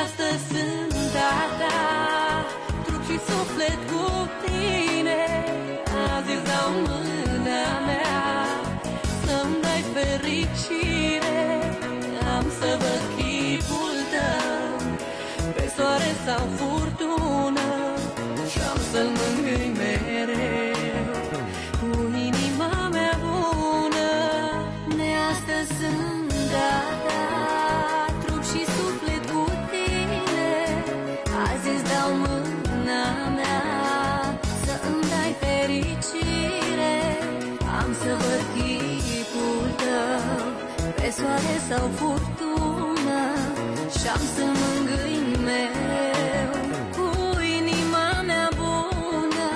astăzi sunt a ta, trup și suflet cu tine. Azi îți dau mâna mea, să-mi dai fericire. Am să văd chipul tău pe soare sau furtună și am să-l mângâi mereu cu inima mea bună. De astăzi sunt a ta, trup și suflet cu tine. Azi îți dau mâna mea, să-mi dai fericire. Am să văd chipul tău pe soare sau furtună și am să mângâi mereu cu inima mea bună.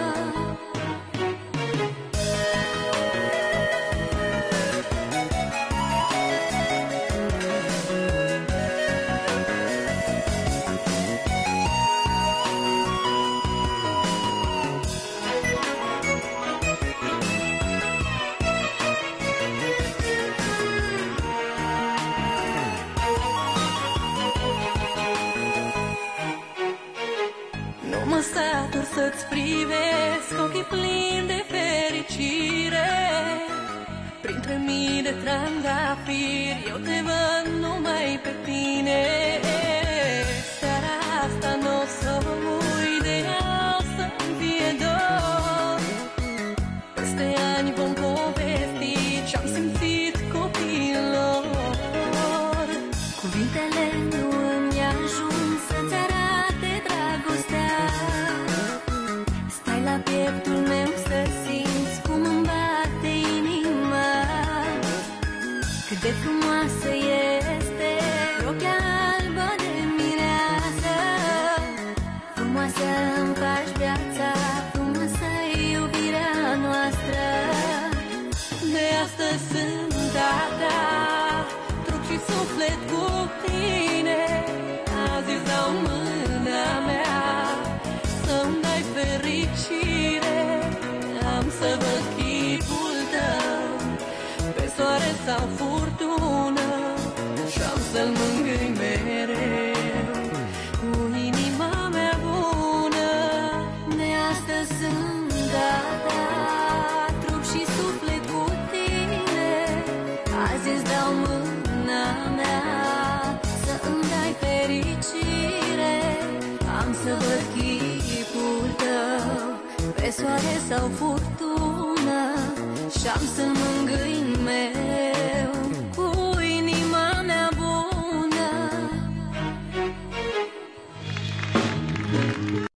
Nu mă satur să-ți privesc ochii plini de fericire. Printre mii de trandafiri eu te văd numai pe tine. Seara asta n-o să uit, de ea o să-mi fie dor. Peste ani vom povesti ce-am simțit copiilor. Cuvintele nu îmi ajung să-ți arate dragostea. Stai la pieptul meu să simți cum îmi bate inima. Cât de frumoasă este rochea albă de mireasă. Frumoasă îmi faci viața, frumoasă iubirea noastră. De astăzi sunt a ta, trup și suflet cu tine. Azi îți dau mâna mea, să-mi dai fericire. Am să văd chipul tău pe soare sau furtună și am să-l mângâi mereu cu inima mea bună. De astăzi sunt a ta, trup și suflet cu tine. Azi îți dau mâna mea, să-mi dai fericire. Am să văd chipul tău pe soare sau furtună și am să-l mângâi mereu